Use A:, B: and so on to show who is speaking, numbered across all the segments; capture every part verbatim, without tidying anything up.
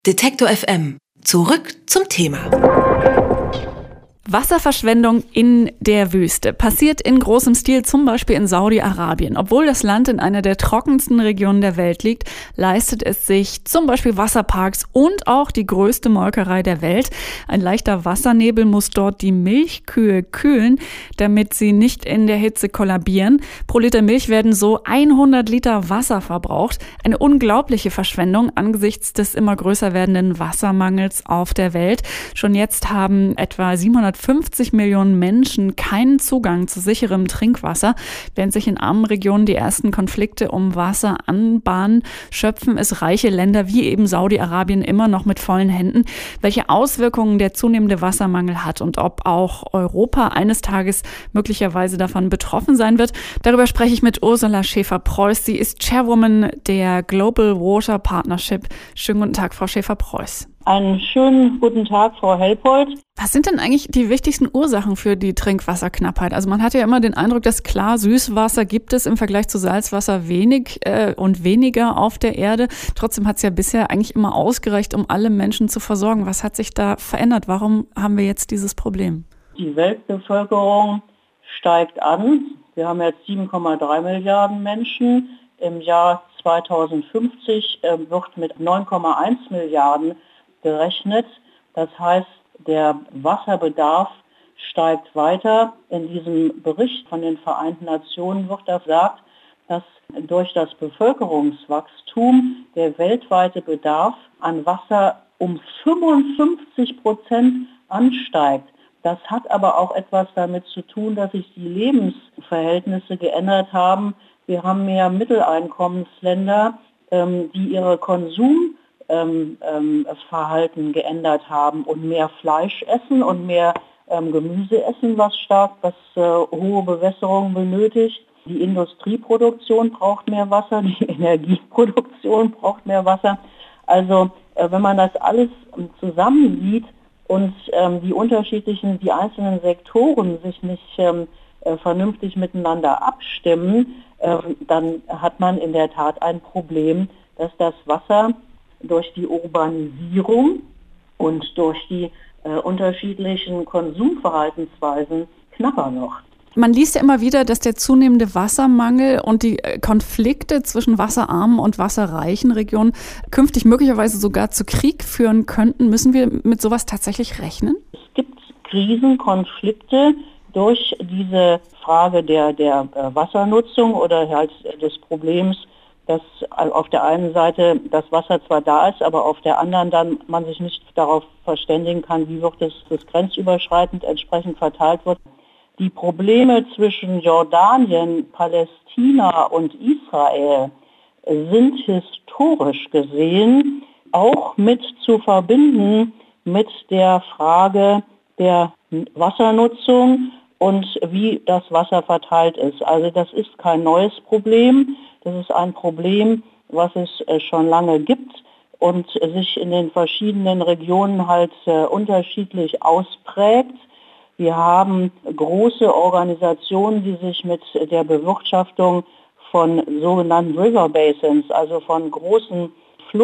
A: Detektor F M. Zurück zum Thema.
B: Wasserverschwendung in der Wüste passiert in großem Stil, zum Beispiel in Saudi-Arabien. Obwohl das Land in einer der trockensten Regionen der Welt liegt, leistet es sich zum Beispiel Wasserparks und auch die größte Molkerei der Welt. Ein leichter Wassernebel muss dort die Milchkühe kühlen, damit sie nicht in der Hitze kollabieren. Pro Liter Milch werden so hundert Liter Wasser verbraucht. Eine unglaubliche Verschwendung angesichts des immer größer werdenden Wassermangels auf der Welt. Schon jetzt haben etwa siebenhundertfünfzig Millionen Menschen keinen Zugang zu sicherem Trinkwasser. Während sich in armen Regionen die ersten Konflikte um Wasser anbahnen, schöpfen es reiche Länder wie eben Saudi-Arabien immer noch mit vollen Händen. Welche Auswirkungen der zunehmende Wassermangel hat und ob auch Europa eines Tages möglicherweise davon betroffen sein wird, darüber spreche ich mit Ursula Schäfer-Preuß. Sie ist Chairwoman der Global Water Partnership. Schönen guten Tag, Frau Schäfer-Preuß.
C: Einen schönen guten Tag, Frau Helpold.
B: Was sind denn eigentlich die wichtigsten Ursachen für die Trinkwasserknappheit? Also man hat ja immer den Eindruck, dass klar, Süßwasser gibt es im Vergleich zu Salzwasser wenig äh, und weniger auf der Erde. Trotzdem hat es ja bisher eigentlich immer ausgereicht, um alle Menschen zu versorgen. Was hat sich da verändert? Warum haben wir jetzt dieses Problem?
C: Die Weltbevölkerung steigt an. Wir haben jetzt sieben Komma drei Milliarden Menschen. Im Jahr zweitausendfünfzig äh, wird mit neun Komma eins Milliarden gerechnet. Das heißt, der Wasserbedarf steigt weiter. In diesem Bericht von den Vereinten Nationen wird gesagt, dass durch das Bevölkerungswachstum der weltweite Bedarf an Wasser um fünfundfünfzig Prozent ansteigt. Das hat aber auch etwas damit zu tun, dass sich die Lebensverhältnisse geändert haben. Wir haben mehr Mitteleinkommensländer, die ihre Konsum Ähm, ähm, Verhalten geändert haben und mehr Fleisch essen und mehr ähm, Gemüse essen, was stark, was äh, hohe Bewässerung benötigt. Die Industrieproduktion braucht mehr Wasser, die Energieproduktion braucht mehr Wasser. Also äh, wenn man das alles ähm, zusammensieht und ähm, die unterschiedlichen, die einzelnen Sektoren sich nicht ähm, äh, vernünftig miteinander abstimmen, äh, dann hat man in der Tat ein Problem, dass das Wasser durch die Urbanisierung und durch die äh, unterschiedlichen Konsumverhaltensweisen knapper wird.
B: Man liest ja immer wieder, dass der zunehmende Wassermangel und die Konflikte zwischen wasserarmen und wasserreichen Regionen künftig möglicherweise sogar zu Krieg führen könnten. Müssen wir mit sowas tatsächlich rechnen?
C: Es gibt Krisen, Konflikte durch diese Frage der, der äh, Wassernutzung oder halt des Problems, dass auf der einen Seite das Wasser zwar da ist, aber auf der anderen dann man sich nicht darauf verständigen kann, wie wird es das grenzüberschreitend entsprechend verteilt wird. Die Probleme zwischen Jordanien, Palästina und Israel sind historisch gesehen auch mit zu verbinden mit der Frage der Wassernutzung und wie das Wasser verteilt ist. Also das ist kein neues Problem. Das ist ein Problem, was es schon lange gibt und sich in den verschiedenen Regionen halt unterschiedlich ausprägt. Wir haben große Organisationen, die sich mit der Bewirtschaftung von sogenannten River Basins, also von großen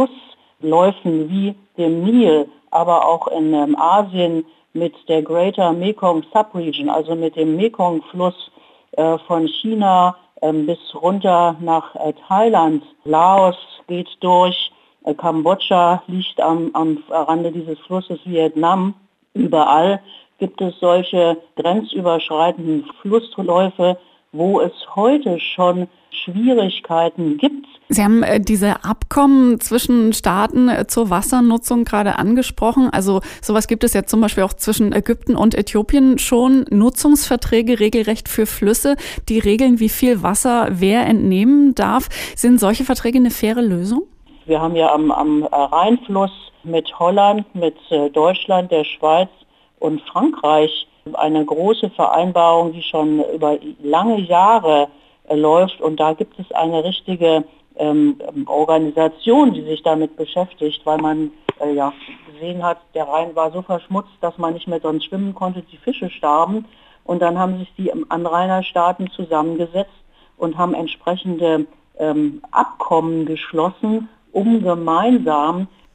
C: Flussläufen wie dem Nil, aber auch in Asien mit der Greater Mekong Subregion, also mit dem Mekong-Fluss von China bis runter nach äh, Thailand. Laos geht durch, äh, Kambodscha liegt am, am Rande dieses Flusses, Vietnam. Überall gibt es solche grenzüberschreitenden Flussläufe, wo es heute schon Schwierigkeiten gibt.
B: Sie haben äh, diese Abkommen zwischen Staaten äh, zur Wassernutzung gerade angesprochen. Also sowas gibt es ja zum Beispiel auch zwischen Ägypten und Äthiopien schon. Nutzungsverträge regelrecht für Flüsse, die regeln, wie viel Wasser wer entnehmen darf. Sind solche Verträge eine faire Lösung?
C: Wir haben ja am, am Rheinfluss mit Holland, mit äh, Deutschland, der Schweiz und Frankreich eine große Vereinbarung, die schon über lange Jahre äh, läuft. Und da gibt es eine richtige ähm, Organisation, die sich damit beschäftigt, weil man äh, ja gesehen hat, der Rhein war so verschmutzt, dass man nicht mehr sonst schwimmen konnte, die Fische starben. Und dann haben sich die Anrainerstaaten zusammengesetzt und haben entsprechende ähm, Abkommen geschlossen, um gemeinsam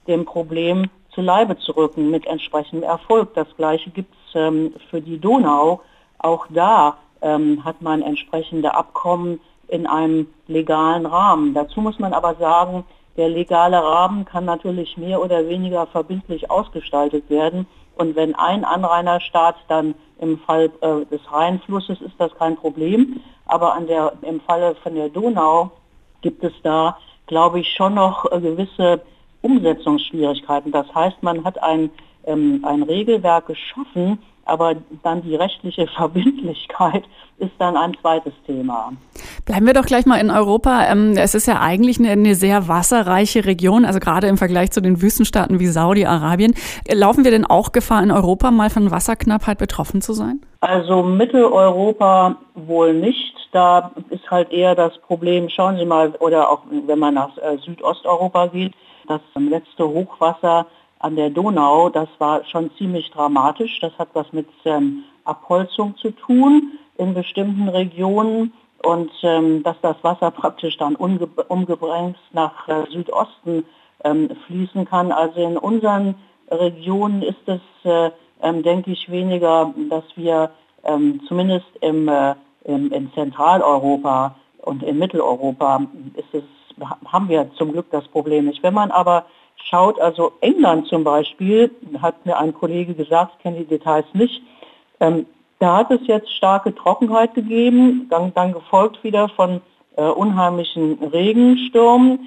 C: dem Problem zu Leibe zu rücken mit entsprechendem Erfolg. Das Gleiche gibt es ähm, für die Donau. Auch da ähm, hat man entsprechende Abkommen in einem legalen Rahmen. Dazu muss man aber sagen, der legale Rahmen kann natürlich mehr oder weniger verbindlich ausgestaltet werden. Und wenn ein Anrainerstaat dann im Fall äh, des Rheinflusses ist das kein Problem, aber an der, im Falle von der Donau gibt es da, glaube ich, schon noch äh, gewisse Umsetzungsschwierigkeiten. Das heißt, man hat ein, ähm, ein Regelwerk geschaffen, aber dann die rechtliche Verbindlichkeit ist dann ein zweites Thema.
B: Bleiben wir doch gleich mal in Europa. Es ist ja eigentlich eine, eine sehr wasserreiche Region, also gerade im Vergleich zu den Wüstenstaaten wie Saudi-Arabien. Laufen wir denn auch Gefahr, in Europa mal von Wasserknappheit betroffen zu sein?
C: Also Mitteleuropa wohl nicht. Da ist halt eher das Problem, schauen Sie mal, oder auch wenn man nach äh, Südosteuropa geht, das letzte Hochwasser an der Donau, das war schon ziemlich dramatisch. Das hat was mit ähm, Abholzung zu tun in bestimmten Regionen und ähm, dass das Wasser praktisch dann unge- umgebremst nach äh, Südosten ähm, fließen kann. Also in unseren Regionen ist es, äh, ähm, denke ich, weniger, dass wir ähm, zumindest im, äh, im, in Zentraleuropa und in Mitteleuropa ist es, haben wir zum Glück das Problem nicht. Wenn man aber schaut, also England zum Beispiel, hat mir ein Kollege gesagt, ich kenne die Details nicht, ähm, da hat es jetzt starke Trockenheit gegeben, dann, dann gefolgt wieder von äh, unheimlichen Regenstürmen.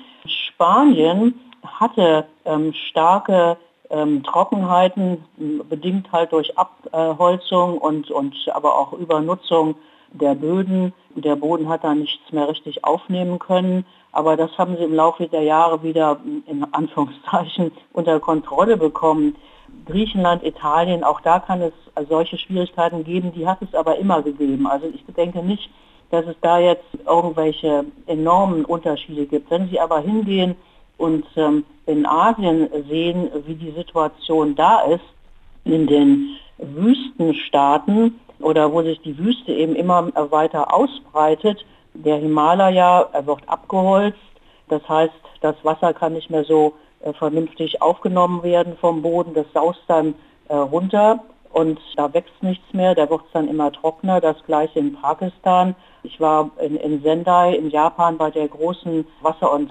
C: Spanien hatte ähm, starke ähm, Trockenheiten, bedingt halt durch Abholzung und, und aber auch Übernutzung der Böden. Der Boden hat da nichts mehr richtig aufnehmen können. Aber das haben sie im Laufe der Jahre wieder in Anführungszeichen unter Kontrolle bekommen. Griechenland, Italien, auch da kann es solche Schwierigkeiten geben, die hat es aber immer gegeben. Also ich denke nicht, dass es da jetzt irgendwelche enormen Unterschiede gibt. Wenn Sie aber hingehen und ähm, in Asien sehen, wie die Situation da ist, in den Wüstenstaaten oder wo sich die Wüste eben immer weiter ausbreitet, der Himalaya, er wird abgeholzt, das heißt, das Wasser kann nicht mehr so äh, vernünftig aufgenommen werden vom Boden, das saust dann äh, runter und da wächst nichts mehr, da wird es dann immer trockener, das gleiche in Pakistan. Ich war in, in Sendai in Japan bei der großen Wasser- und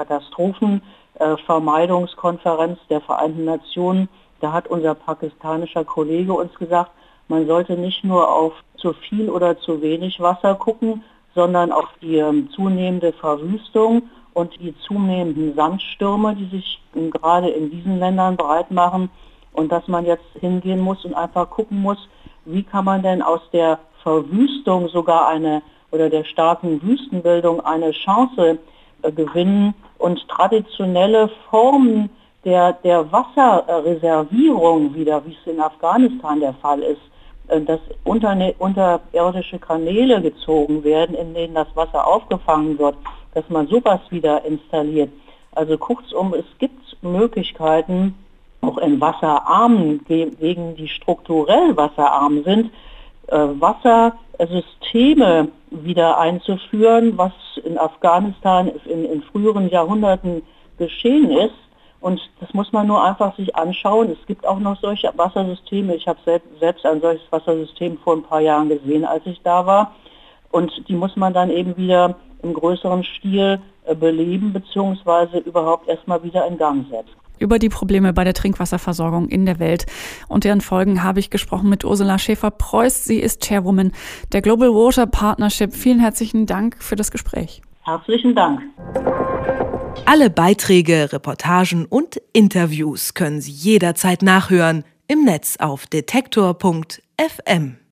C: Katastrophenvermeidungskonferenz der Vereinten Nationen. Da hat unser pakistanischer Kollege uns gesagt, man sollte nicht nur auf zu viel oder zu wenig Wasser gucken, sondern auf die ähm, zunehmende Verwüstung und die zunehmenden Sandstürme, die sich ähm, gerade in diesen Ländern breit machen. Und dass man jetzt hingehen muss und einfach gucken muss, wie kann man denn aus der Verwüstung sogar eine oder der starken Wüstenbildung eine Chance äh, gewinnen und traditionelle Formen der, der Wasserreservierung wieder, wie es in Afghanistan der Fall ist, dass unter, unterirdische Kanäle gezogen werden, in denen das Wasser aufgefangen wird, dass man sowas wieder installiert. Also kurzum, es gibt Möglichkeiten, auch in wasserarmen Gegenden, die strukturell wasserarm sind, Wassersysteme wieder einzuführen, was in Afghanistan in, in früheren Jahrhunderten geschehen ist. Und das muss man nur einfach sich anschauen. Es gibt auch noch solche Wassersysteme. Ich habe selbst ein solches Wassersystem vor ein paar Jahren gesehen, als ich da war. Und die muss man dann eben wieder im größeren Stil beleben bzw. überhaupt erstmal wieder in Gang setzen.
B: Über die Probleme bei der Trinkwasserversorgung in der Welt und deren Folgen habe ich gesprochen mit Ursula Schäfer-Preuß. Sie ist Chairwoman der Global Water Partnership. Vielen herzlichen Dank für das Gespräch.
C: Herzlichen Dank.
A: Alle Beiträge, Reportagen und Interviews können Sie jederzeit nachhören im Netz auf detektor punkt f m.